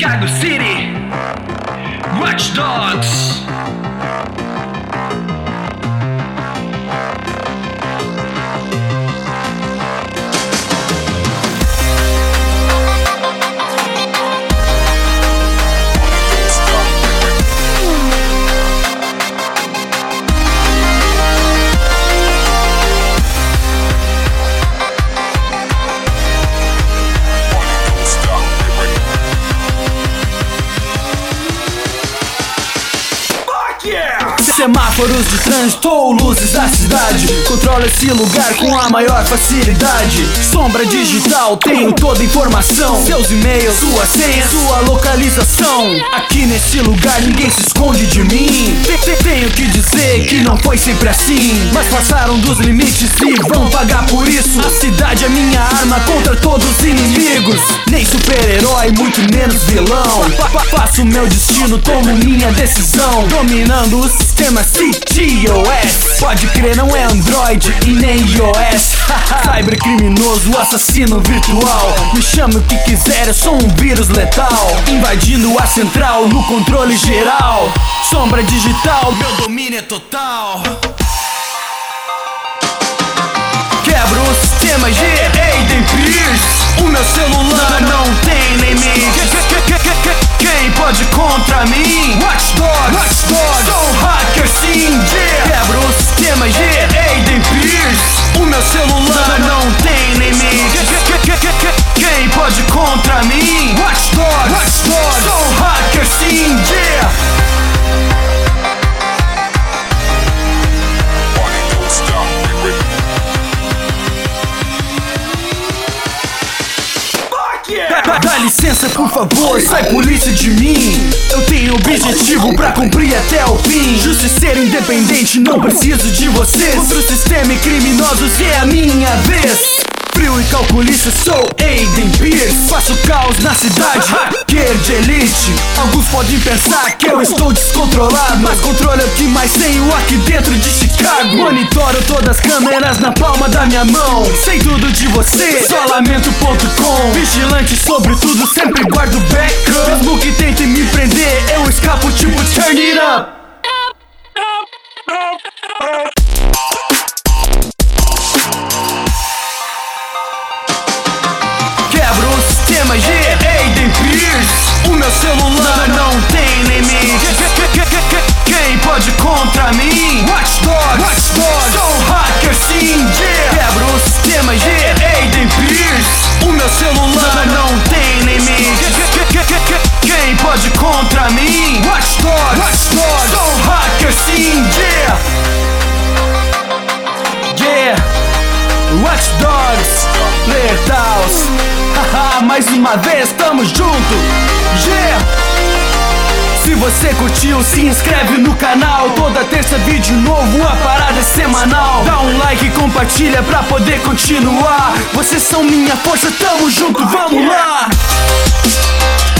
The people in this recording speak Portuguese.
Chicago City, Watch Dogs. Semáforos de trânsito ou luzes da cidade, controlo esse lugar com a maior facilidade. Sombra digital, tenho toda a informação, seus e-mails, sua senha, sua localização. Aqui nesse lugar ninguém se esconde de mim. Tenho que dizer que não foi sempre assim, mas passaram dos limites e vão pagar por isso. A cidade é minha arma contra todos os inimigos. Nem super-herói, muito menos vilão. Faço meu destino, tomo minha decisão, dominando o sistema CTOS. Pode crer, não é Android e nem iOS. Cybercriminoso, assassino virtual. Me chame o que quiser, eu sou um vírus letal, invadindo a central no controle geral. Sombra digital, meu domínio é total. Quebro o sistema G, Aiden Pierce. O meu celular não tem limite. Quem pode contra mim? Watch Dogs, sou um hacker sim, yeah. Quebro o sistema G, Aiden Pierce. O meu celular não tem limite. Quem pode contra mim? Watch Dogs, sou um hacker sim, yeah. Dá licença por favor, sai polícia de mim. Eu tenho objetivo pra cumprir até o fim. Justiceiro independente, não preciso de vocês. Contra o sistema e criminosos é a minha vez. Frio e calculista, sou Aiden Pierce. Faço caos na cidade, hacker de elite. Alguns podem pensar que eu estou descontrolado, mas controle é o que mais tenho aqui dentro de Chicago. Monitoro todas as câmeras na palma da minha mão. Sei tudo de você, solamento.com. Vigilante sobre tudo, sempre guardo backup. Mesmo que tentem me prender, eu escapo tipo turn it up. Quebro o sistema G, Aiden Pierce. O meu celular não tem limite. Quem pode contra mim? Watch Dogs, sou um hacker sim, yeah. Quebro o sistema G, Aiden Pierce. O meu celular não tem limite. Quem pode contra mim? Watch Dogs, sou um hacker sim, yeah. Yeah, Watch Dogs, Letals. Haha, mais uma vez, tamo junto, yeah. Se você curtiu, se inscreve no canal. Toda terça vídeo novo, a parada é semanal. Dá um like e compartilha pra poder continuar. Vocês são minha força, tamo junto, vamos lá.